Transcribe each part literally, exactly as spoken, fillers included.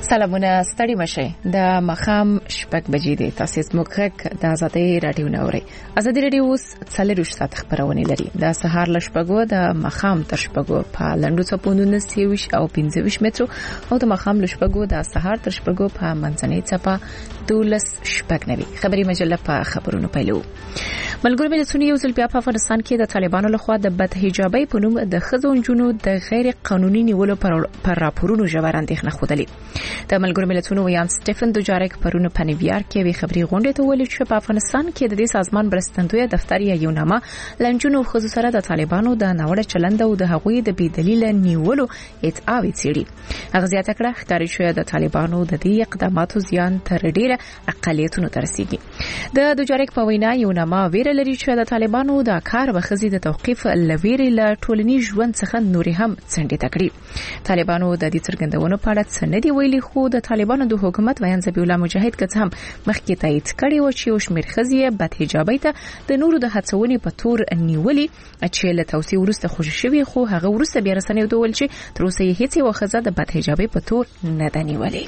سلامونه ستړي مشه د مخام شپږ بجې دي تاسو زموږ د ازادي رادیو نوري ازادي رادیو اوس څلور ساعت خبرونه لري د سهار لشپږو د مخام تر شپږو په لندو چپونو سیوش او پنځه مترو او د مخام لشپږو د سهار تر شپږو په منځنۍ چپه دولس شپږ نوي خبري مجله په خبرونو پیلو ملګرو ملتونو یو ځل بیا په افغانستان کې د طالبانو لخوا د بد حجابي په نوم د خزونجونو د غیر قانوني نیولو پر راپورونو ژور اندېښنه خوده د ملګرو ملتونو ویان سټيفن دوجاریک پرونه په نیویارک کې وی خبري غونډه ته ویل چې په افغانستان کې د دې سازمان برستندوی دفتر یا یو نامه لنجونو خصوصا سره د طالبانو د ناوړه چلند او د هغوی د بي دلیل نیولو ادعاوې چیري هغه زیاته کړه ښکاري شوی د طالبانو د دې اقداماتو زیان تر ډیره اقالیتونو ترسيږي د دوجاریک په وینا یو نامه ویره لري چې د طالبانو د کار بخزي د توقيف لویري له ټولنی ژوند څخه نوري هم څنډه تکړي طالبانو د دې څرګندونو په اړه څه نه دی ویلي خو د طالبانو د حکومت ویان ذبیح الله مجاهد کڅ هم مخکې تایید کړي و چې وشمیر خزیه بد حجابي ته د نورو د هڅونې په تور نیولي چې له توصیه ورسته خوشی شوی خو هغه ورسته بیا رسنیو ډول چې تر اوسه یې هیڅ وخزه د بد حجابي په تور نه دنیولي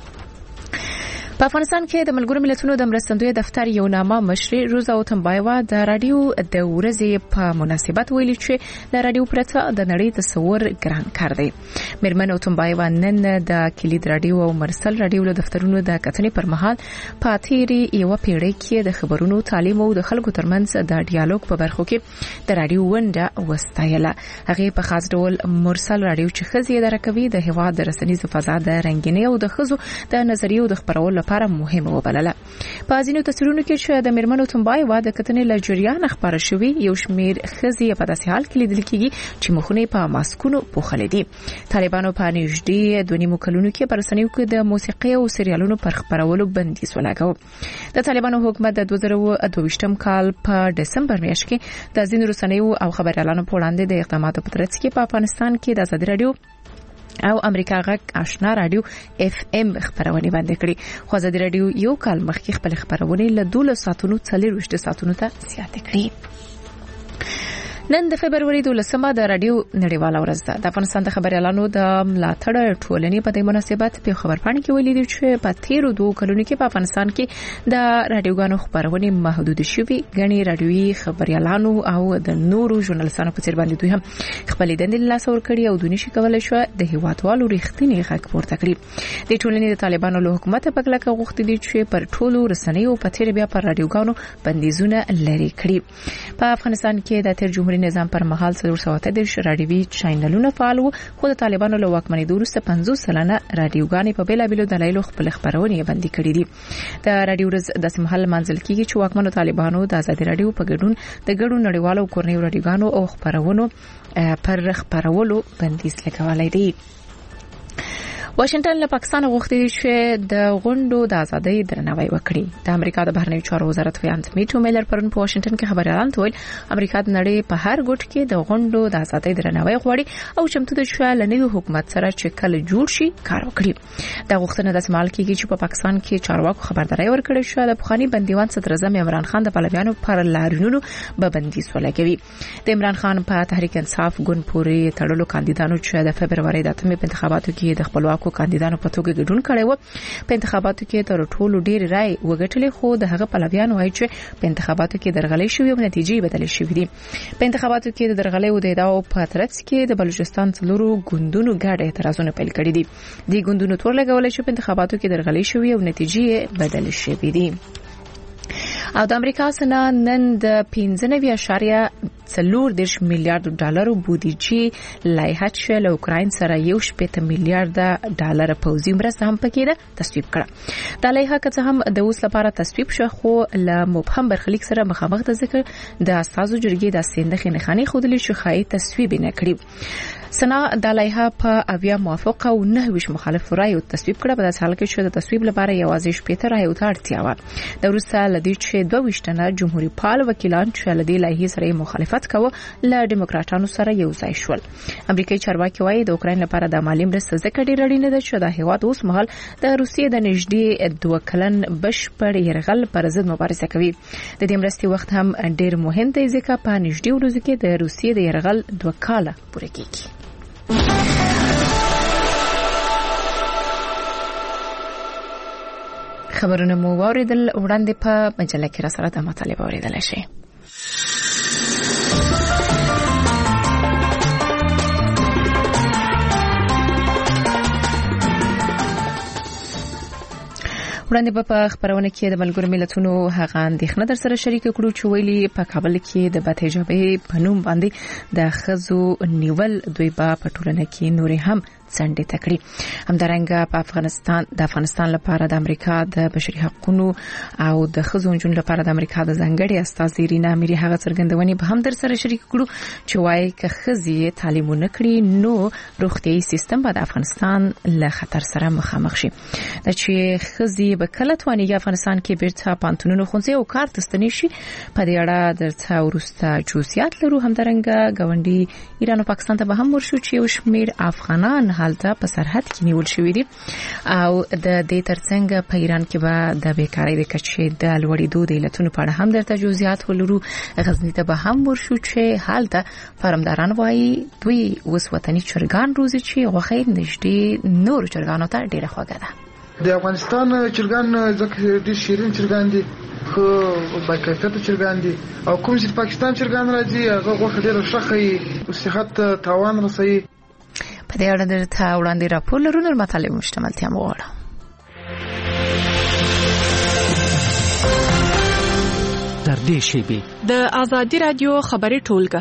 په افغانستان کې د ملګرو ملتونو د مرستندوی دفتر یو نامه مشر روزا اوتمبایوا د رادیو د ورځې په مناسبت ویلي چې د رادیو پرته د نړۍ تصور ګران کار دی مرمن اوتمبایوا نن د کلید رادیو او مرسل رادیو له دفترونو د کتنې پر مهال په تیری یو پیړۍ کې د خبرونو تعلیم او د خلکو ترمنځ د ډیالوګ په برخو کې د رادیو ونډه وستایله هغه په خاص ډول مرسل رادیو چې خزي درکوي د هوا د رسنیزو فضا د رنگینۍ او د خزو د نظریو د خبرولو لپاره مهمه وبلله په ځینو تصویرونو کې چې د مرمنو تنبای و د کتنې له جریان خبره شوی یو شمیر خزي په داسې حال کې لیدل کېږي چې مخونه په ماسکونو پوښل دي طالبانو په نږدې دوه نیمو کلونو کې پر رسنیو کې د موسیقي او سریالونو پر خبرولو بندیز ولګاو د طالبانو حکومت د دوه زره او دوه کال په دسمبر میاشت کې د ځینو رسنیو او خبريالانو په وړاندې د اقداماتو په ترڅ کې په افغانستان کې د ازادي رادیو او امریکا غک آشنا رادیو اف ام خبرونه باندې کړی خو ازادي رادیو یو کال مخکې خپل خبرونه له دوه ساعتونو څلور وشت ساعتونو ته زیاتې کړې نن د فبرवरी دولسمه د رادیو نړیواله ورځ ده د افغانستان د خبريالانو د ملاتړ ټولنې په دې مناسبت په خبرپاڼه کې ویلي دي چې په تیرو دوه کلونو کې په افغانستان کې د رادیوګانو خبرونه محدود شوي غني رادیوي خبريالانو او د نورو ژورنالستانو په څیر باندې دوی هم خپل دندې لاس ور کړی او دونی شي کولای شو د هیوادوالو ریښتینی غږ پورته کړي د ټولنې د طالبانو له حکومت په کلکه غوښتي دي چې پر ټولو رسنیو په تیر بیا پر رادیوګانو بندیزونه لري کړي په افغانستان کې د تیر جمهوریت نظام پر مهال څلور سوه اته دېرش رادیوي چینلونه فعال وو خو د طالبانو له واکمنۍ وروسته پنځوس سلنه رادیوګانې په بیلابیلو دلایلو خپل خبرونه بندي کړې دي د رادیو ورځ د سمحل منځل کېږي چې واکمنو طالبانو د ازادي رادیو په ګډون د ګډو نړیوالو کورنیو رادیوګانو او خبرونو پر خبرولو بندیز لګولای دی واشنگټن له پاکستان غوښتي چې د غونډو د ازادۍ درناوی وکړي د امریکا د بهرنیو چارو وزارت ویان میټو میلر پرون په واشنگټن کې خبريالان ته ویل امریکا د نړۍ په هر ګوټ کې د غونډو د ازادۍ درناوی غواړي او چمتو د شوال نوي حکومت سره چې کله جوړ شي کار وکړي د غوښتنه د سمال کېږي چې په پاکستان کې چارواکو خبرداري ورکړې شو د بخاري بندیوان صدر اعظم عمران خان د پلویانو پر لارونو به بندیز ولګوي د عمران خان په تحریک انصاف ګوند پورې تړلو کاندیدانو چې د فبرवरी د اتمې په انتخاباتو کې د خپلواک کاندیدانو په توګه ګډون کړي وو په انتخاباتو کې تر ټولو ډیر رائے وګټلې خو د هغه پلویان وایي چې په انتخاباتو کې درغلي شوې او نتیجې بدلې شوې دي په انتخاباتو کې د درغلي او د ادعاو په ترڅ کې د بلوچستان څلورو ګوندونو ګډ اعتراضونه پیل کړي دي د ګوندونو تور لګولې چې په انتخاباتو کې درغلي شوې او نتیجې بدلې شوې دي او د امریکا سنا نن د پنځه نوي اشاریه څلور دیرش میلیارډ ډالرو بودیجې لایحه چې له اوکراین سره یو شپږ میلیارډ ډالر پوځي مرسته هم پکې ده تصویب کړه د لایحه که هم د اوس لپاره تصویب شو خو له مبهم برخلیک سره مخامخ د ذکر د اساسو جرګې د سندخې نخاني خودلی شو خای تصویب نه کړی سنا د لایحه په اویا موافقه او نه ویش مخالف رائے تصویب کړه په داسې حال کې چې د تصویب لپاره یوازې شپږ رائے ته اړتیا و د روسا لدی چې دوه وشتنه جمهوریت پال وکیلان چې لدی لایحه سره مخالفت کوي له دیموکراتانو سره یو ځای شول امریکایي چارواکي وايي د اوکراین لپاره د مالی مرستې ځکه ډېر اړینه ده چې د هیواد اوس مهال د روسیې د نږدې دوه کلن بشپړ یرغل پر ضد مبارزه کوي د دې مرستې وخت هم ډېر مهم دی ځکه په نږدې ورځو کې د روسیې د یرغل دوه کاله پوره کیږي خبرونه مو واوریدل. وړاندې په مجله کې را سره د مطالبه اوریدل شي. وړاندې په خبرونه کې د ملګرو ملتونو هغه اندېښنه در سره شریک کړو چې ویلي په کابل کې د بدحجابۍ په نوم باندې د ښځو نیول دوی به په ټولنه کې نورې هم څنډې ته کړي. همدارنګه په افغانستان د افغانستان لپاره د امریکا د بشري حقوقو او د ښځو نجونو لپاره د امریکا د ځانګړي استازي رینا اميري هغه څرګندونې به هم در سره شریک کړو چې وايي که ښځې تعلیم نه کړي نو روغتيایي سیستم به د افغانستان له خطر سره مخامخ شي. د چې ښځې به کله توانیږي افغانستان کې بیرته پانتونونو خونځي او کار تستنی شي. په دې اړه درته ورسته جزئیات لرو. همدارنګه ګاونډي ایران او پاکستان ته به هم ورشو چې یو شمېر افغانان حالته په سرحد کې نیول شوی دي او د دې ترڅنګ په ایران کې به د بیکاری د کچې د لوړېدو د علتونو په اړه هم درته جزئیات ولرو. غزنی ته به هم ورشو چې حالته فارمداران وایي دوی اوس وطني چرګان روزي چې غوښه نږدې نور چرګانو ته ډیره خوږه ده. د افغانستان چرګان ځکه ډېر شیرین چرګان دي، خو با کیفیته چرګان دي، او کوم چې پاکستان چرګان راځي هغه غوښه ډیره ښه خي او صحت تاوان رسوي. په دې اړه درته وړاندې راپور لرو. نور مطالب مشتملتیا مو غواړم. تر دې شیبې د آزادي رادیو خبري ټولګه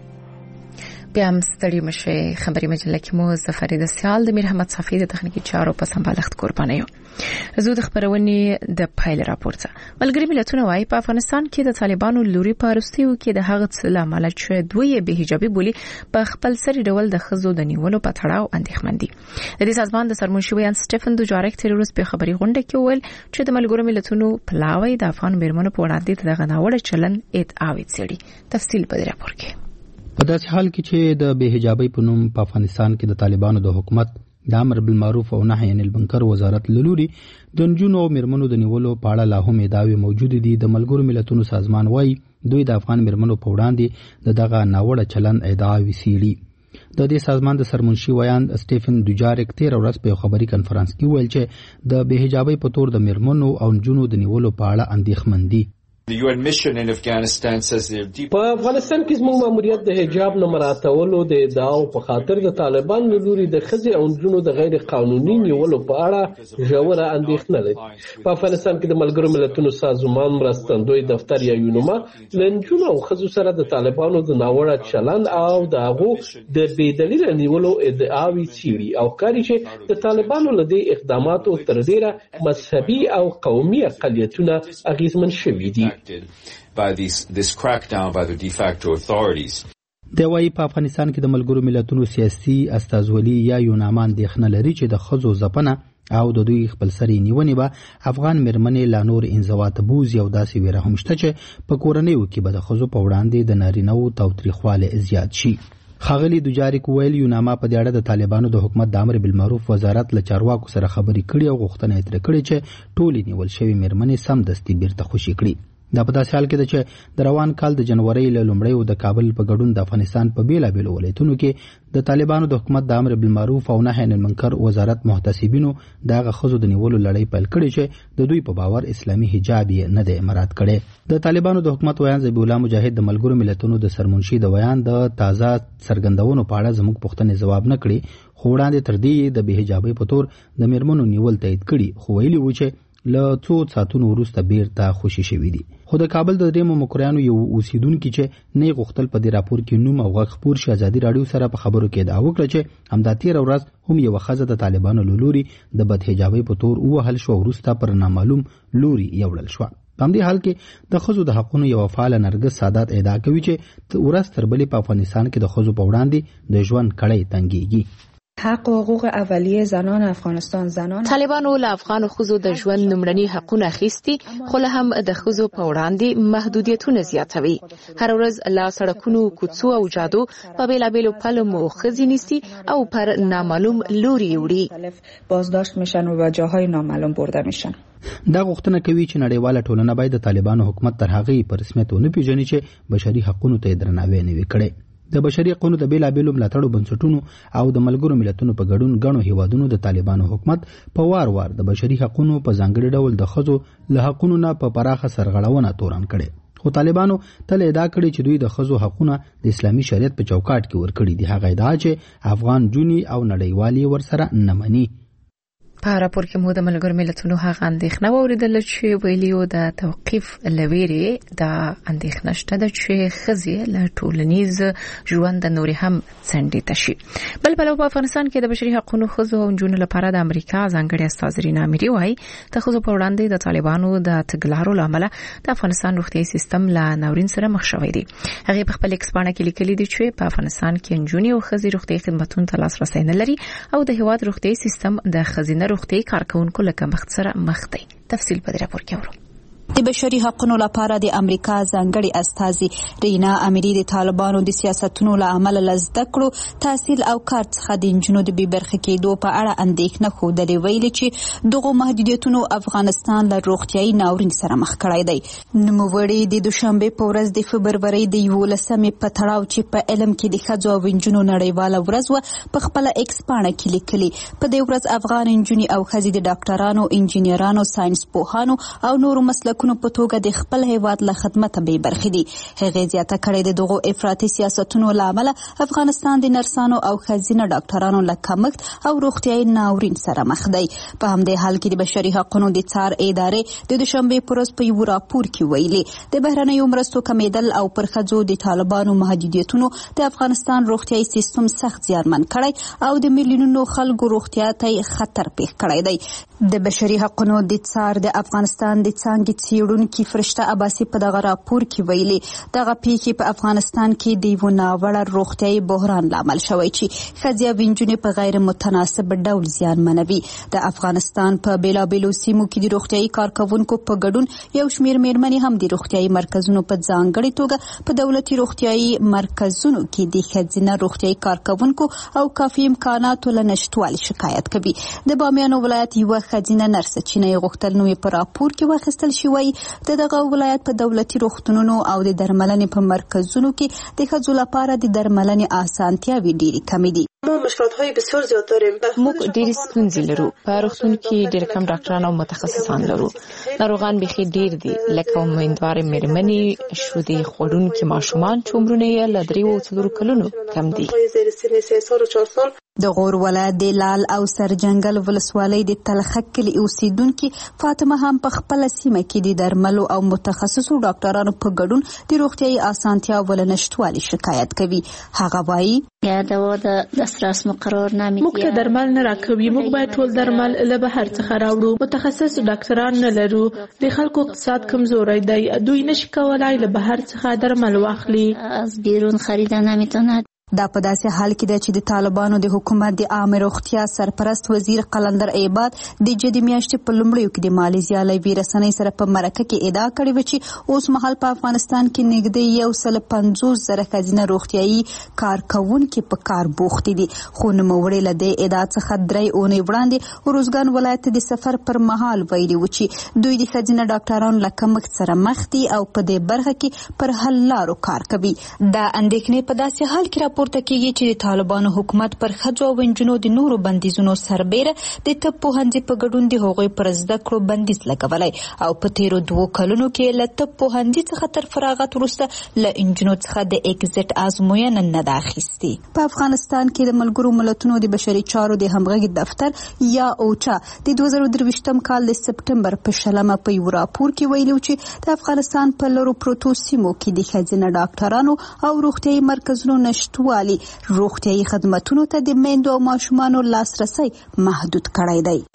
بیا هم ستړي مشه. خبري مجله کې مو ظفر د سیال د میر احمد صافي د تخنیکی چارو په سمبالښت قرباني یو. زه د خبرونې د پایل راپورته. ملګری ملتونه وايي په افغانستان کې د طالبانو لوري پارستیو کې د هغه څه لامل چې دوی به حجابي بولی په خپل سری ډول د خزو د نیولو په تړاو اندېښمن دي. د دې سازمان د سرمنشي سټيفن دوجارک تیروس په خبري غونډه کې ویل چې د ملګرو ملتونو پلاوی د افغان میرمنو په وړاندې دغه ناوړه چلن ادعاوې څېړي. تفصیل په دې راپور کې. په داسې حال کې چې د بې حجابۍ په نوم په افغانستان کې د طالبانو د حکومت د امر بالمعروف او نهي عن المنکر وزارت لوري د نجونو او میرمنو د نیولو په اړه لا هم ادعاوې موجود دي. د ملګرو ملتونو سازمان وايي دوی د افغان میرمنو په وړاندې د دغه ناوړه چلن ادعاوې څېړي. د دې سازمان د سرمنشي ویان سټيفن دوجارک تیر ورځ په خبري کانفرنس کې ویل چې د بې حجابۍ په تور د میرمنو او نجونو د نیولو په اړه اندېښمن دي. The U N mission in Afghanistan says they're deep. په افغانستان کې زموږ ماموریت د حجاب نه مراعاتولو د ادعاو په خاطر د طالبان لوري د ښځې او نجونو د غیر قانوني نیولو په اړه ژوره اندېښنه لري. په افغانستان کې د ملګرو ملتونو سازمان مرستندوی دفتر یا یونوما له نجونو او ښځو سره د طالبانو د ناوړه چلند او د هغو د بې دلیله نیولو ادعاوې څېړي او ښکاري چې د طالبانو له دې اقداماتو تر ډېره مذهبي او قومي اقلیتونه اغېزمن شوي دي. by this this crackdown by the de facto authorities. د وايي په افغانستان کې د ملګرو ملتونو سیاسي استازولي یا یونامان د خنل لري چې د خزو زپنه او د دوی خپل سری نیونې به افغان مرمنې لا نور انزوات بوز یو داسې ویره هم شته چې په کورنیو کې به د خزو په وړاندې د نارینه‌و تاوتریخواله زیات شي. خاغلی دوجارک ویل یوناما په دې اړه د طالبانو د حکومت د امر بالمعروف وزارت له چارواکو سره خبرې کړې او غوښتنه یې تر کړې چې ټولې نیول شوی مرمنې سم دستي بیرته خوشي کړي. دا په داسې حال کې ده چې د روان کال د جنوري له لومړیو د کابل په ګډون د افغانستان په بیلابېلو ولایتونو کې د طالبانو د حکومت د امر بالمعروف او نهي عن المنکر وزارت محتسبینو دغه خزو د نیولو لړۍ پیل کړې چې د دوی په باور اسلامي حجاب یې نه دی مراد کړي. د طالبانو د حکومت ویان ذبیح الله مجاهد د ملګرو ملتونو د سرمنشي د ویان د تازه څرګندونو په اړه زموږ پوښتنې ځواب نه کړي، خو وړاندې تر دې د بې حجابۍ په تور د میرمنو نیول تایید کړي، خو ویلي و چې له څو ساعتونو وروسته بیرته خوشي شوي دي. خو د کابل د درېیمو مکریانو یو اوسیدونکي چې نه غوښتل په دې راپور کې نوم او غږ خپور شي ازادي رادیو سره په خبرو کې ادعا وکړه چې همدا تېره ورځ هم یوه ښځه د طالبانو له لوري د بدحجابۍ په تور ووهل شوه، وروسته پر نامعلوم لوري یوړل شوه. په همدې حال کې د ښځو د حقونو یوه فعاله نرګس سادات ادعا کوي چې ورځ تر بلې په افغانستان کې د ښځو په وړاندې د ژوند کړۍ تنګېږي. حق و حقوق اولیه زنان افغانستان زنان طالبانو له افغان ښځو د ژوند لومړني حقونه اخیستي، خو له هم د ښځو په وړاندې محدودیتونه زیاتوي. هر ورځ لا سړکونو، کوڅو او جادو په بیلابیلو پلمو ښځې نیسي او پر نامعلوم لوري وړي، بازداشت میشن و به جاهای نامعلوم برده میشن. دا غوښتنه کوي چې نړیواله ټولنه باید د طالبانو حکومت تر هغې په رسمیت ونه پیژني چې بشري حقونو ته یې درناوی نه وي کړی. د بشري حقوقو د بیلابېلو ملاتړو بنسټونو او د ملګرو ملتونو په ګډون غنو هیوادونو د طالبانو حکومت په وار وار د بشري حقوقو په ځانګړي ډول د خزو له حقوقو نه په پراخه سرغړونه تورن کړي خو طالبانو تل ادعا کړې چې دوی د خزو حقوقو د اسلامي شریعت په چوکاټ کې ورکړي دي. هغه ادعا چې افغان جونی او نړیوالي ورسره نه مني. په راپور کې مو د ملګرو ملتونو هغه اندېښنه واوریدل چې ویلیو د توقيف لويري د اندېښنه شته د چې خزي له ټولنیز ژوند د نوري هم څنډې تشي. بل بل په افغانستان کې د بشري حقوقو خزو او جنونو لپاره د امریکا ځانګړي استاذ رینا اميري وايي د خزو په وړاندې د طالبانو د تګلارو لامل د افغانستان روغتيایي سیستم له ناورین سره مخ شوی دی. هغه په خپل ایکسپانه کې لیکلي دي چې په افغانستان کې جنونو او خزي روغتيایي خدماتو ته لاسرسي نه لري او د هواد روغتيایي سیستم د خزینه روغتي کارکونکو لکه مخ سره مخ دی. تفصیل په دې راپور کې ورو. د بشري حقوقو لپاره د امریکا ځانګړي استازي رینا اميري د طالبانو د سیاستونو له عمل لزده کړو تحصیل او کار څخه د انجونو د بي برخه کېدو په اړه اندېښنه خوده ویلي چې دغه محدودیتونو افغانستان له روغتيایي ناورین سره مخ کړی دی. نوموړي د دوشنبه په ورځ د فبرवरी د یولسمې په تړاو چې په علم کې د ښځو او انجونو نړیواله ورځ و په خپل ایکسپانه کې لیکلي په دې ورځ افغان انجونی او ښځې د ډاکټرانو انجینرانو ساينس پوهانو او نورو مسلکونو په توګه د خپل هیواد له خدمت به برخې دي. هغه زیاته کړې د دغه افراطي سیاستونو لامل افغانستان د نرسانو او ښځینه ډاکټرانو له کمښت او روغتيایي ناورین سره مخ دی. په همدې حال کې د بشري حقوقو د څار ادارې د دوشنبه پر ورځ په یو راپور کې ویلي د بهرنیو مرستو کمیدل او پر ښځو د طالبانو محدودیتونو د افغانستان روغتيایي سیستم سخت زیانمن کړی او د میلیونونو خلکو روغتیا ته خطر پیښ کړی دی. د بشري حقوقو د څار د افغانستان د څنګه څېړونکو فرشته عباسي په دغه راپور کې ویلي دغه پیښې په افغانستان کې د یو ناوړه روغتيایي بحران لامل شوی چې ښځې او نجونې په غیر متناسب ډول زیانمنوي. د افغانستان په بیلابېلو سیمو کې د روغتيایي کارکونکو په ګډون یو شمېر میرمنې هم د روغتيایي مرکزونو په ځانګړي توګه په دولتي روغتيایي مرکزونو کې د ښځینه روغتيایي کارکونکو او کافي امکاناتو له نشټوالي شکایت کوي. د بامیان ولایت یو ښځینه نرس چې نه غوښتل نو په راپور کې واخیستل شوی د دغه ولایت په دولتي روغتونونو او د درملنې په مرکزونو کې د ښځو لپاره د درملنې اسانتیاوې ډېرې کمې دي. ما مشکلات‌های بسیار زیاد داریم. موږ ډېر ستونزې لرو. په روغتون کې ډېر کم ډاکټران او متخصصان لرو. ناروغان بيخي ډېر دي لکه امیندوارې مېرمنې، شودې خوړونکي ماشومان چې عمرونه یې له درې او څلورو کلونو کم دي. د غور ولایت د لال او سرجنګل ولسوالۍ د تلخک کلي اوسیدونکو فاطمه هم په خپل سیمه کې د درملو او متخصصو ډاکټرانو په ګډون د روغتيایي اسانتیا ولنشټوالي شکایت کوي. هغه وایي یا دوا د دسترس مقرر نه موږ ته درمل نه راکوي. موږ باید ټول درمل له بهر څخه راوړو. متخصص ډاکټران نه لرو. د خلکو اقتصاد کمزوری دی. دوی نشي کولای له بهر څخه درمل واخلي. از بیرون خریدن نمیتونه. دا په داسې حال کې ده چې د طالبانو د حکومت د عامه روغتیا سرپرست وزیر قلندر عباد د جدي میاشتې په لومړیو کې د مالیزیا له ویرسنۍ سره په مرکه کې ادعا کړې و چې اوس مهال په افغانستان کې نږدې یو سل پنځوس زره ښځینه روغتیایي کارکونکي په کار بوخت دي. خو نوموړي له دې ادعا څخه درې اونۍ وړاندې اروزګان ولایت د سفر پر مهال ویلي و چې دوی د ښځینه ډاکټرانو له کمښت سره مخ دي او په دې برخه کې پر حل لارو کار کوي. دا اندېښنې په داسې حال کې پورته کېږي چې د طالبانو حکومت پر ښځو او نجونو د نورو بندیزونو سربېره د طب پوهنځي په ګډون د هغوی پر زده کړو بندیز لګولی او په تیرو دوو کلونو کې له طب پوهنځي څخه تر فراغت وروسته له نجونو څخه د ایګزټ ازموینه نه ده اخیستې. په افغانستان کې د ملګرو ملتونو د بشري چارو د همغږي دفتر یا اوچا د دوه زره درویشتم کال د سپټمبر په شلمه په یو راپور کې ویلي چې د افغانستان په لرو پروتو سیمو کې د ښځینه ډاکټرانو او روغتیایي مرکزونو نشټوالي روغتیایي خدماتونو ته د میندو او ماشومانو لاسرسي محدود کړی دی.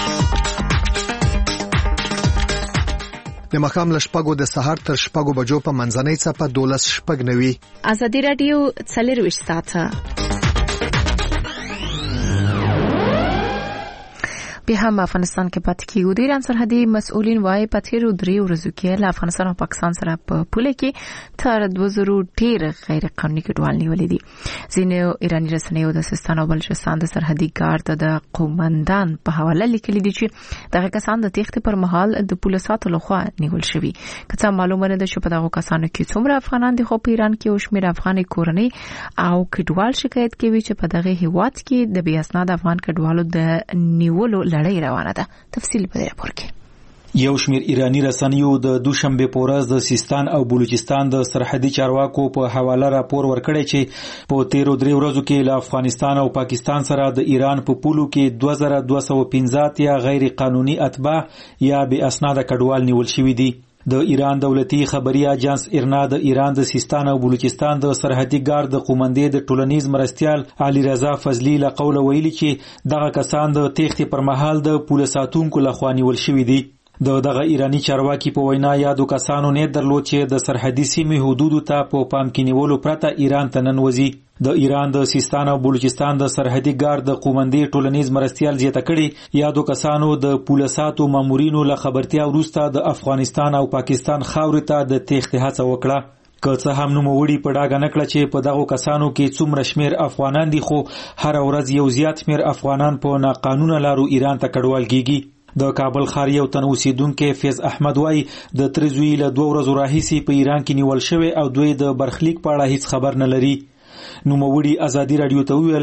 د مخام لشپګو د سهار تر شپګو بجو په منځنۍ څپه دولس شپګ نوي. ازادي رادیو څلرویشت ساعته به هم افغانستان کې پاتې کیږي. د ایران سرحدي مسؤلین وايي په تیرو دریو ورځو کې له افغانستان او پاکستان سره په پوله کې تر دوه زره ډیر غیر قانوني کډوال نیولې دي. ځینې ایراني رسنیو د سیستان او بلوچستان د سرحدي ګارد د قومندان په حواله لیکلي دي چې دغه کسان د تېښتې پر مهال د پوله ساتلو لخوا نیول شوي. که څه معلومه نه ده چې په دغو کسانو کې څومره افغانان دي، خو په ایران کې یو شمېر افغاني کورنۍ او کډوال شکایت کوي چې په دغه هیواد کې د بې اسناد افغان کډوالو د نیولو لړۍ روانه ده. تفصیل په دې راپور کې. یو شمیر ایرانی رسنیو د دوشنبه په ورځ د سیستان او بلوچستان د سرحدي چارواکو په حواله راپور ورکړی چې په تیرو درې ورځو کې له افغانستان او پاکستان سره د ایران په پولو کې دوه زره دوه سوه پنځه یا غیر قانوني اتباع یا بې اسناده کډوال نیول شوي دي. د ایران دولتي خبري اجانس ایرنا د ایران د سیستان او بلوچستان د سرحدي ګارد د قومندې د ټولنیز مرستيال علي رضا فضلی له قوله ویلي چې دغه کسان د تېښتې پر مهال د پوله ساتونکو لخوا نیول شوي دي. د دغه ایرانی چارواکي په وینا یادو کسانو نه درلود چې د سرحدي سیمې حدودو ته په پام کې نیولو پرته ایران ته ننوځي. د ایران د سیستان او بلوچستان د سرحدي ګارد د قومندې ټولنیز مرستيال زیاته کړي یادو کسانو د پولیساتو مامورینو له خبرتیا وروسته د افغانستان او پاکستان خاورې ته د تېښتې هڅه وکړه. که څه هم نوموړي په ډاګه نه کړه چې په دغو کسانو کې څومره شمیر افغانان دي، خو هر ورځ یو زیات شمیر افغانان په ناقانونه لارو ایران ته کډوال کیږي. د کابل ښار یو تن اوسیدونکو فیض احمد وای د ترزوی له دوه ورځو راهیسې په ایران کې نیول شوی او دوی د برخلیک په اړه هیڅ خبر نه لري. نوموړي ازادي رادیو ته ویل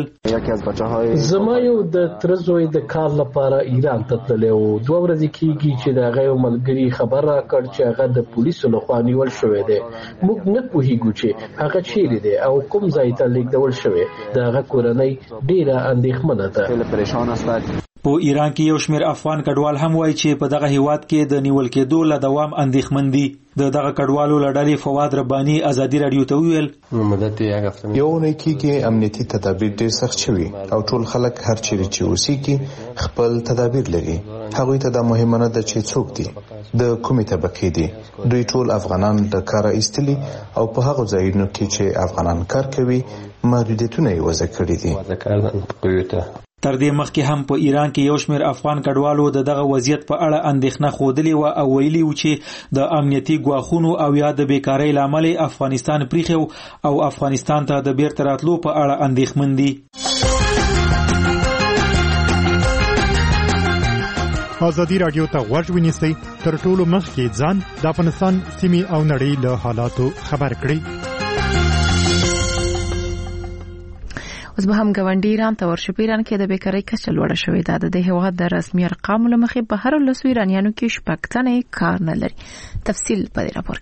زما یو د ترزوی د کار لپاره ایران ته تللی و. دوه ورځې کېږي چې د هغه ملګري خبر راکړ چې هغه د پولیسو لخوا نیول شوی دی. موږ نه پوهیږو چې هغه چیرې دی او کوم ځای ته لیږدول شوی. د هغه کورنۍ ډیره اندېښمنه ده. په ایران کې یو شمیر افغان کډوال هم وایي چې په دغه هیواد کې د نیول کېدو له دوام اندېښمن دي. د دغه کډوالو لړلې فواد رباني ازادي رادیو ته ویل یو نه کېږي امنیتي تدابیر ډېر سخت شوي او ټول خلک هر چیرې چې اوسېږي خپل تدابیر لري. هغوی ته دا مهمه نه ده چې څوک دي، د کومې طبقې دي. دوی ټول افغانان د کاره ایستلي او په هغو ځایونو کې چې افغانان کار کوي محدودیتونه یې وضع کړي دي. تر دې مخکې هم په ایران کې یو شمیر افغان کډوالو د دغه وضعیت په اړه اندېښنه ښودلې وه او ویلي و چې د امنیتي ګواښونو او یا د بیکارۍ له امله افغانستان پریښی او افغانستان ته د بیرته راتلو په اړه اندېښمن دي. ازادي رادیو ته غوږ ونیسئ، تر ټولو مخکې ځان د افغانستان سیمې او نړۍ له حالاتو خبر کړئ. اوس به هم ګاونډي ایران ته ورشو. په ایران کې د بیکارۍ کچه لوړه شوې ده. د دې هیواد د رسمي ارقامو له مخې په هر لسو ایرانیانو کې شپږ تنې کار نه لري. تفصیل په دې راپور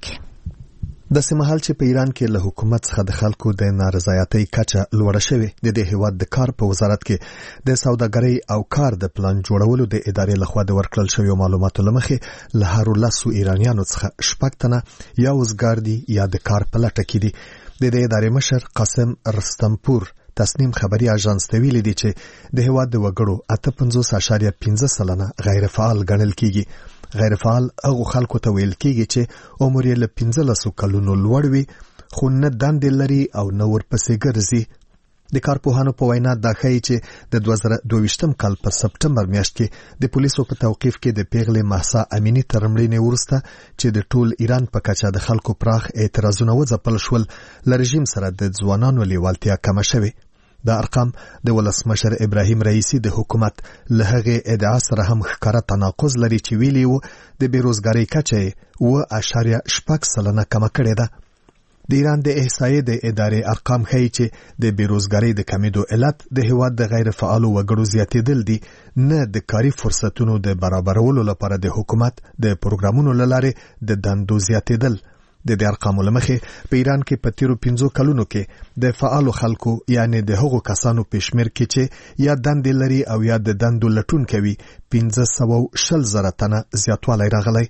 کې. د سیمهال چې په ایران کې له حکومت څخه د خلکو د نارضایتۍ کچه لوړه شوې، د دې هیواد د کار په وزارت کې د سوداګرۍ او کار د پلان جوړولو د ادارې لخوا د ورکړل شویو معلوماتو له مخې له هر لسو ایرانیانو څخه شپږ تنه یا وزګار دي یا د کار په لټه کې دي. د دې ادارې مشر قاسم رستمپور تصنیم خبري اژانس ته ویلي دي چې د هیواد د وګړو اته پنځوس اعشاریه پنځه سلنه غیر فعال ګڼل کیږي. غیر فعال هغه خلکو ته ویل کیږي چې عمر یې له پنځلسو کلونو لوړ وي خو نه دندې لري او نه ورپسې ګرځي. د کارپوهانو په وینا دا ښیي چې د دوه زره دوه ویشتم کال په سپټمبر میاشت کې د پولیسو په توقیف کې د پیغلې مهسا امینی تر مړینې وروسته چې د ټول ایران په کچه د خلکو پراخ اعتراضونه وځپل شول، له رژیم سره د ځوانانو لیوالتیا کمه شوې. دا ارقام د ولسمشر ابراهیم رئیسی د حکومت له هغې ادعا سره هم ښکاره تناقض لري چې ویلي وو د بیروزګارۍ کچه یې اوه اعشاریه شپږ سلنه کمه کړې ده. د ایران د احصایې د ادارې ارقام ښیي چې د بیروزګارۍ د کمیدو علت د هیواد د غیر فعالو وګړو زیاتېدل دي، نه د کاري فرصتونو د برابرولو لپاره د حکومت د پروګرامونو له لارې د دندو زیاتېدل. د دې ارقامو له مخې په ایران کې په تیرو پنځو کلونو کې د فعالو خلکو یعنی د هغو کسانو په شمېر کې چې یا دندې لري او یا د دندو لټون کوي پنځه سوه شل زره تنه زیاتوالی راغلی.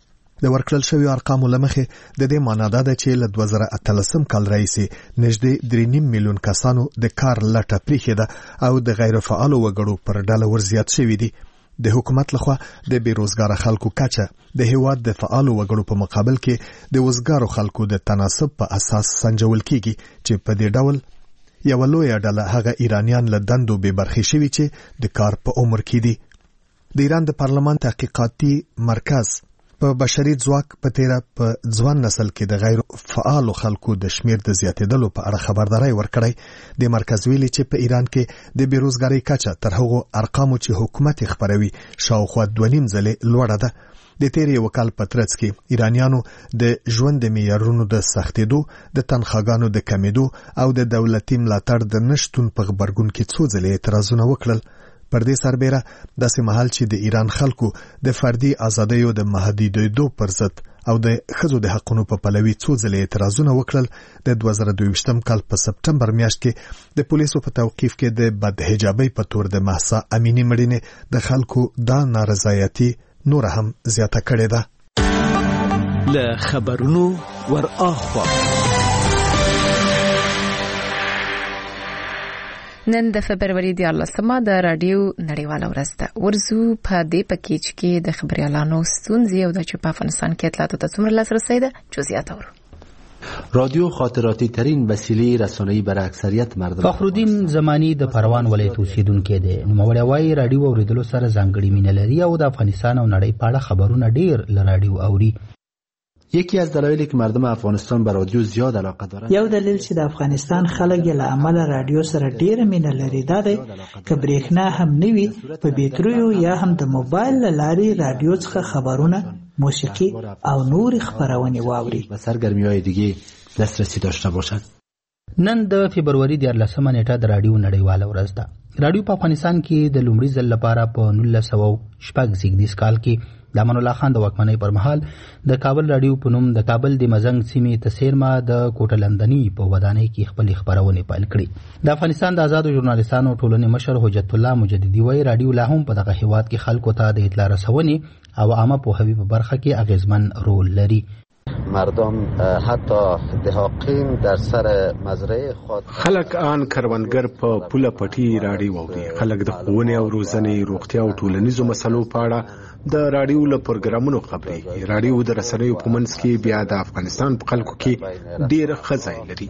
د ورکړل شویو ارقامو له مخې د دې معنا دا ده چې له دوه زره اتلسم کال راهیسې نږدې درې نیم میلیون کسانو د کار لټه پریښې ده او د غیر فعالو وګړو پر ډله ورزیات شوي دي. د حکومت لخوا د بیروزګار خلکو کچه د هیواد د فعالو وګړو په مقابل کې د وزګارو خلکو د تناسب په اساس سنجول کیږي چې په دې ډول یو لوی ډله هغه ایرانیان له دندو بې برخې شوي چې د کار په عمر کې دي. د ایران د پارلمان تحقیقاتي مرکز په بشري ځواک په تیره په ځوان نسل کې د غیر فعال خلکو د شمیر د زیاتېدلو په اړه خبرداري ورکړی. د مرکز ویلي چې په ایران کې د بیروزګاری کچه تر هغو ارقامو چې حکومت خبروي شاوخوا دوه نیم ځلې لوړه ده. د تیرې وکال په ترڅ کې ایرانیانو د ژوند د معیارونو د سختېدو، د تنخواګانو د کمیدو او د دولتي ملاتړ د نشتون په غبرګون کې څو ځلې اعتراضونه وکړل. پر دې سربېره داسې مهال چې د ایران خلکو د فردي ازادیو د محدودېدو پر ضد او د ښځو د حقونو په پلوي څو ځلې اعتراضونه وکړل. د دوه زره دوه کال په سپټمبر میاشت کې د پولیسو په توقیف کې د بدحجابۍ په تور د مهسا امینی مړینې د خلکو دا نارضایتي نور هم زیاته کړې ده. له خبرونو ور اخوا نن د فبرवरी د لسمه د رادیو نړیواله ورځ ده. ورزو په دې پکیج کې د خبريالانو ستونزې او د چوپ افغانستان کې اطلاعاتو ته څومره لاسرسي ده جزئیات اورو. رادیو خاطراتی ترین وسیله رسانه‌ای برای اکثریت مردم. فخرالدین زمانی د پروان ولایت اوسیدونکو دی. نوموړی وايي رادیو اوریدلو سره ځانګړي مینه لري او د افغانستان او نړۍ په اړه خبرونه ډیر ل رادیو اوري. یکی از دلایلی که مردم افغانستان به رادیو زیاد علاقه دارند، یو دلیل چې د افغانستان خلک له عمل رادیو سره ډیر مینه لري دا دی چې برېښنا هم نوي په بیټریو یا هم د موبایل لارې رادیو څخه خبرونه، موسیقي او نور خبرونه واوري و سرگرمی‌های دیگه دسترسی داشته باشند. نن د فبرवरी د لسمه نیټه د رادیو نړیواله ورځ ده. رادیو په افغانستان کې د لومړي ځل لپاره په نولس سوه شپږ زیږدیز کال کې د امان الله خان د واکمنۍ پر مهال د کابل رادیو په نوم د کابل د مزنګ سیمې تسیرما د کوټه لندنی په ودانۍ کې خپل خبرونه پیل کړې. د افغانستان د آزادو ژورنالیستانو ټولنې مشر حجت الله مجددي وايي رادیو لا هم په دغه هیواد کې خلکو ته د اطلاع رسونې او عامه پوهاوي په برخه کې اغیزمن رول لري. مردم حتی دهاقین در سر مزرعه خود خلک آن کروندګر په پوله پټي رادیو اوري. خلک د ښوونې او روزنې، روغتیا او ټولنیزو مسلو په اړه د رادیو له پروګرامونو خبري. رادیو د رسنیو په منځ کې بیا د افغانستان په خلکو کې ډېر ځای لري.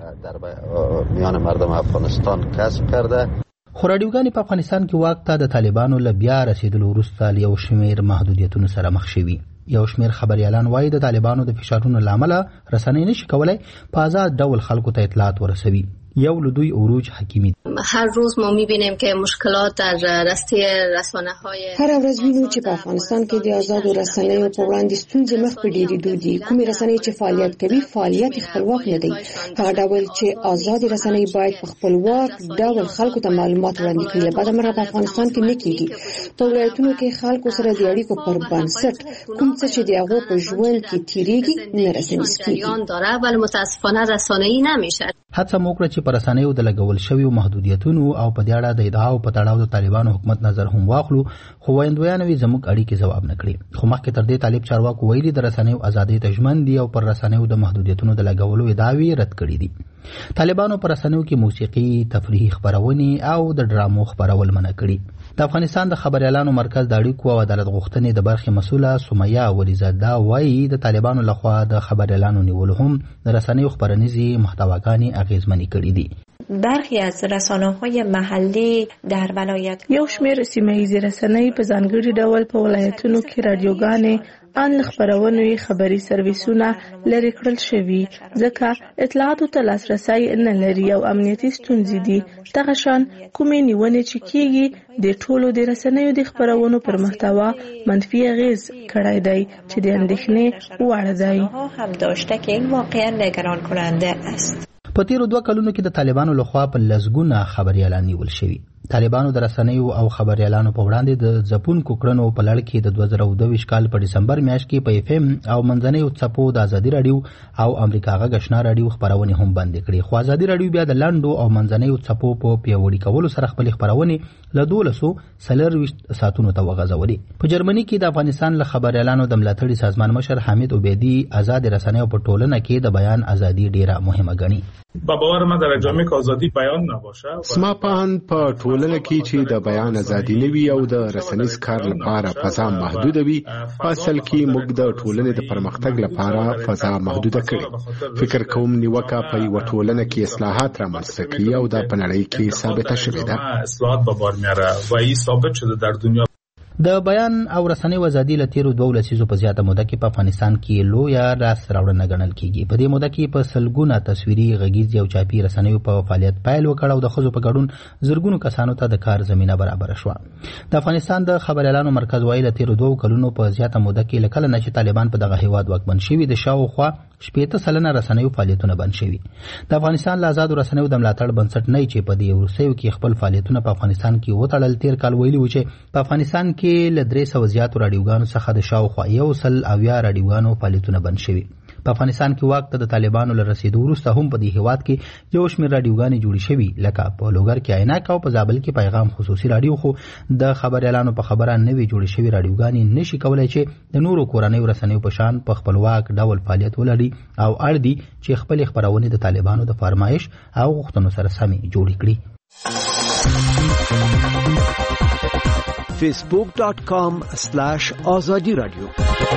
میان مردم افغانستان کسب کرده. خو رادیوګانې په افغانستان کې واک ته د طالبانو له بیا رسیدلو وروسته یو شمېر محدودیتونو سره مخ شوي. یو شمېر خبريالان وايي د طالبانو د فشارونو لامل رسنۍ نشي کولای په آزاد ډول خلکو ته اطلاعات ورسوي. یو لدوی اوروج حکیمی. هر روز ما می‌بینیم که مشکلات در راسته رسانه‌های هر ورځ وینو چې په افغانستان کې د آزادو رسنیو په وړاندې ستونزې مخ په ډېرېدو دي. کومې رسنۍ چې فعالیت کوي فعالیت خپلواک نه دی. هغه ډول چې آزاد رسنۍ باید په خپلواک ډول خلکو ته معلومات وړاندې کړي. په دمر په افغانستان کې نه کیږي. په ولایتونو کې خلکو سره د اړیکو پر بنسټ کوم څه چې د هغه په ژوند کې تیریږي نه رسنۍ کیږي. داره ولی متاسفانه رسانه‌ای نمیشه. هڅه موکړه چې پر رسنیو د لګول شویو محدودیتونو او په دې اړه د ادعاو په تړاو د طالبانو حکومت نظر هم واخلو، خو وایندویانوي زموږ اړیکې ځواب نه کړي. خو مخکې تر دې طالب چارواکو ویلي د رسنیو ازادي ته ژمن دي او پر رسنیو د محدودیتونو د لګولو ادعاوې رد کړي دي. طالبانو پر رسنیو کې موسیقي، تفریحي خبرونه او د ډرامو خبرول منع کړي. د افغانستان د خبريالانو مرکز د اړیکو او عدالت غوښتنې د برخې مسؤله سمیه ولیزاده وایي د طالبانو لخوا د خبريالانو نیول هم د رسنیو خبرنیزي محتواګانې اغیزمنې کړي دي. برخی از رسانه‌های محلی در ولایت یو شمېر سیمه‌ییزې رسنۍ په ځانګړي ډول په ولایتونو کې رادیوګانې ان خبرونې خبري سرویسونه لري کړل شوي ځکه اطلاعاتو ته لاسرسی نه لري او امنیتي ستونزې دي. دغه شان کومې نیونې چې کیږي د ټولو د رسنیو د خبرونو پر محتوا منفي اغیز کړی دی چې د اندېښنې وړ دی. هم داشته که این واقعا نگران کننده است. په تیرو دوه کلونو کې د طالبانو لخوا په لسګونه خبريالان نیول شوي. طالبانو د رسنیو او خبريالانو په وړاندې د ځپونکو کړنو په لړ کې د دوه زره دوه کال په دسمبر میاشت کې په اف ام او منځنیو څپو د ازادي رادیو او امریکا غږ آشنا رادیو خبرونه هم بند کړي. خو ازادي رادیو بیا د لنډو او منځنیو څپو په پیوړی کولو سره خپل خبرونه له دولسو سلرويشت ساعتونو ته وغځولې. په جرمني کې د افغانستان له خبريالانو د ملاتړي سازمان مشر حمید عبیدی آزاد رسنیو په ټولنه کې د بیان ازادي ډیره مهمه ګڼي. با باور ما در جامعه که آزادی بیان نباشه سما پان په ټولنه کې چې د بیان ازادي نه وي او د رسنیز کار لپاره فضا محدود وي، اصل کې موږ د ټولنې د پرمختګ لپاره فضا محدود کړي. فکر کوم نیوکه په یو ټولنه کې اصلاحات رامنځته کوي او د پنړۍ کې ثابته شوې ده. اصلاحات به بار میاره و این ثابت شده در دنیا. د بیان او رسنیو ازادي له تیرو دوه لسیزو په زیاته موده کې په افغانستان کې لویه راس راوړنه ګڼل کیږي. په دې موده کې په سلګونه تصویري، غږیز او چاپي رسنیو په فعالیت پیل وکړ او د ښځو په ګډون زرګونو کسانو ته د کار زمینه برابر شوه. د افغانستان د خبر اعلانو مرکز وايي له تیرو دوه کلونو په زیاته موده کې له کله نه چې طالبان په دغه هیواد واکمن شوي د شاوخوا شپېته سلنه رسنیو فعالیتونه بند شوي. د افغانستان له آزادو رسنیو د ملاتړ بنسټ نه چې په دې وروستیو کې خپل فعالیتونه په افغانستان کې وتړل. تیر کال ویلي و چې په افغانستان کې له درې سوه زیاتو راډیوګانو څخه د شاوخوا یو سل اویا راډیوګانو فعالیتونه بند شوي. په افغانستان کې واک ته د طالبانو له رسیدو وروسته هم په دې هیواد کې یو شمېر راډیوګانې جوړې شوي، لکه په لوګر کې عینک او په زابل کې پیغام خصوصي راډیو. خو د خبر اعلانو په خبره نوې جوړې شوي راډیوګانې نشي کولی چې د نورو کورنیو رسنیو په شان په خپلواک ډول فعالیت ولري او اړ دي چې خپلې خپرونې د طالبانو د فرمایش او غوښتنو سره سمې جوړې کړي. فیسبوک ډاٹ کام سلاش آزادی رادیو.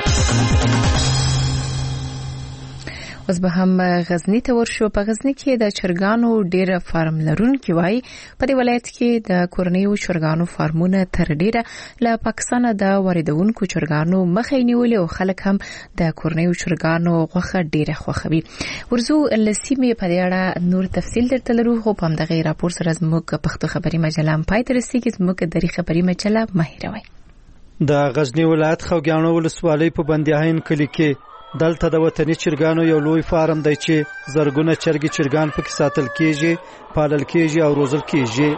اوس به هم غزنی ته ورشو. په غزنی کې د چرګانو ډېر فارم لرونکي وایي په دې ولایت کې د کورنیو چرګانو فارمونه تر ډېره له پاکستان د واردونکو چرګانو مخې نیولې او خلک هم د کورنیو چرګانو غوښه ډېره خوښوي. ورزو لسیمې په دې اړه نور تفصیل درته لرو، خو په همدغه راپور سره زموږ پښتو خبري مجله هم پای ته رسیږي. زموږ دري خبري مجله مه هېروئ. د غزنی ولایت خوږیاڼو ولسوالۍ په بندیاهین کلي کې دلته د وطني چرګانو یو لوی فارم دی چې زرګونه چرګې چرګان پکې ساتل کیږي، پالل کیږي او روزل کیږي.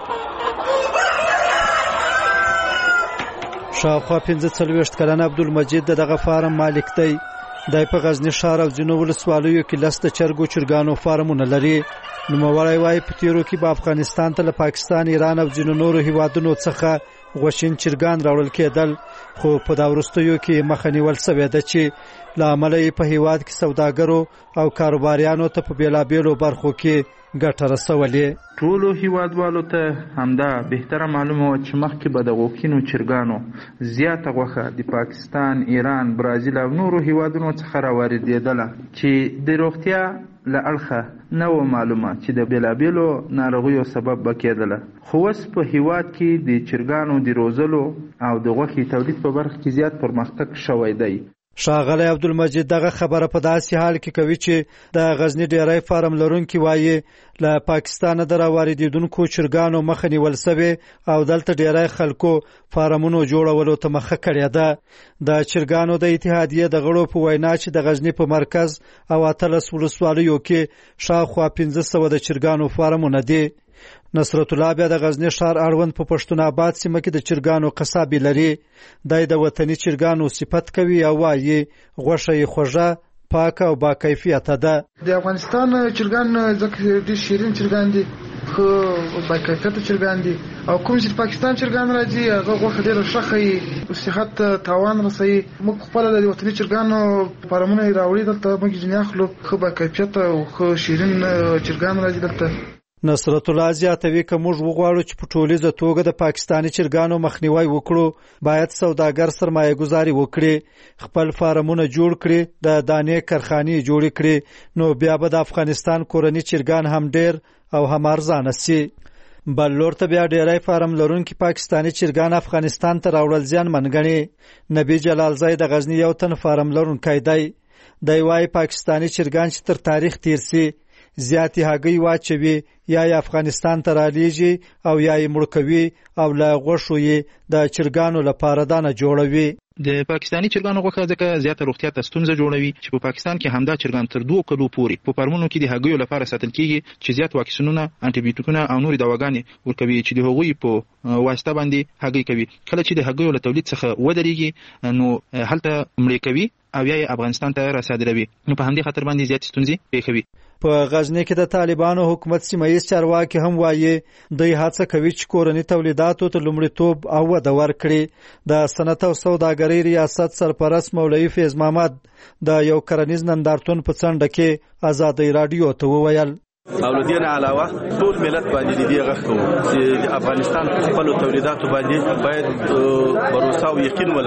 شاوخوا پنځه څلوېښت کلن عبدالمجید د دغه فارم مالک دی. دی په غزني ښار او ځینو ولسوالیو کې لس د چرګو چرګانو فارمونه لري. نوموړی وایي په تیرو کې به افغانستان ته له پاکستان، ایران او ځینو نورو هیوادونو څخه غوښین چرګان راوړل کېدل، خو په دا وروستیو کې مخه نیول سوې ده چې له امله یې په هیواد کې سوداګرو او کاروباریانو ته په بېلابېلو برخو کې ګټه رسولې. ټولو هیوادوالو ته همدا بهتره معلومه وه چې مخکې به د غوښینو چرګانو زیاته غوښه د پاکستان، ایران، برازیل او نورو هیوادونو څخه راواردېدله چې د روغتیا له اړخه نه وه معلومه چې د بېلابېلو ناروغیو سبب به کېدله. خو اوس په هیواد کې د چرګانو د روزلو او د غوښې تولید په برخه کې زیات پرمختګ شوی دی. ښاغلی عبدالمجید دغه خبره په داسې حال کې کوي چې د غزني ډیری فارم لرونکي وایي له پاکستانه د راواردېدونکو چرګانو مخه نیول سوې او دلته ډیری خلکو فارمونو جوړولو ته مخه کړې ده. د چرګانو د اتحادیې د غړو په وینا چې د غزني په مرکز او اتلس ولسوالیو کې شاوخوا پنځه سوه د چرګانو فارمونه دي. نصرت الله بیا د غزني ښار اړوند په پښتون آباد سیمه کې د چرګانو قصابي لري. دی د وطني چرګانو صفت کوي او وایي غوښه یې خوږه، پاکه او با کیفیته ده. د افغانستان چرګان ځکه ډېر شیرین چرګان دي، خو با کیفیته چرګان دي، او کوم چې پاکستان چرګان راځي هغه غوښه ډېره ښه ښایي، صحت تاوان رسوي. موږ خپله د وطني چرګانو فارمونه یې راوړي دلته، موږ یې ځینې اخلو. ښه با کیفیته او ښه شیرین چرګان راځي دلته. نصرت الله زیاتوي که موږ وغواړو چې په ټولیزه توګه د پاکستاني چرګانو مخنیوی وکړو، باید سوداګر سرمایه گذاري وکړي، خپل فارمونه جوړ کړي، د دانې کارخانې جوړې کړي، نو بیا به د افغانستان کورني چرګان هم ډیر او هم ارزانه سي. بل لور ته بیا ډیری فارم لرونکي پاکستاني چرګان افغانستان ته راوړل زیانمن ګڼي. نبی جلال زی د غزني یو تن فارم لرونکی دی. دی وایي پاکستاني چرګان چې تر تاریخ تیر سي زیاتې هګۍ واچوي، یا یې افغانستان ته رالیږي او یا یې مړ کوي او له غوښو یې د چرګانو لپاره دانه جوړوي. د پاکستاني چرګانو غوښه ځکه زیاته روغتیا ته ستونزه جوړوي چې په پاکستان کې همدا چرګان تر دوه کلو پورې په فارمونو کې د هګیو لپاره ساتل کیږي چې زیات واکسینونه، انټي بیوټیکونه او نورې دواګانې ورکوي چې د هغوی په واسطه باندې هګۍ کوي. کله چې د هګیو له تولید څخه ودرېږي نو هلته مړې کوي او یا افغانستان ته را صادروي، نو په همدې خاطر باندې زیات ستونزې پیښوي. په غزني کې د طالبانو حکومت سیمه‌ییز چارواکي هم وایي دوی هڅه کوي چې کورني تولیداتو ته لومړیتوب او وده ورکړي. د صنعت او سوداګرۍ ریاست سرپرست مولوي فیض محمد د یو کرنیز نندارتون په څنډه کې آزادۍ راډیو ته وویل او له دې نه علاوه ټول ملت باندې د دې غږ کوو چې افغانستان په خپلو تولیداتو باندې باید باور او یقین ولري.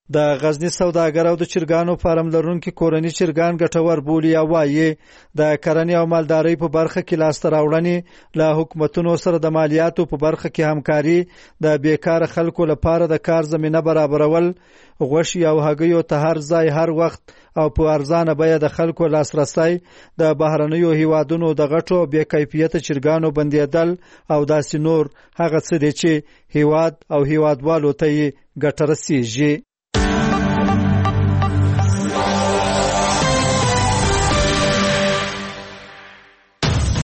د غزنی سوداګر او د چرګانو فارم لرونکو کورني چرګان ګټور بولی او وایي د کرنې او مالدارۍ په برخه کې لاسته راوړنې له حکومتونو سره د مالیاتو په برخه کې همکاري د بیکاره خلکو لپاره د کار زمينه برابرول غوښي او هګیو ته هر ځای هر وخت او په ارزانه بیه د خلکو لاسرسي د بهرنیو هیوادونو د غټو بې کیفیت چرګانو بندیدل او داسې نور هغه څه دي چې هیواد او هیوادوالو ته ګټه رسیږي.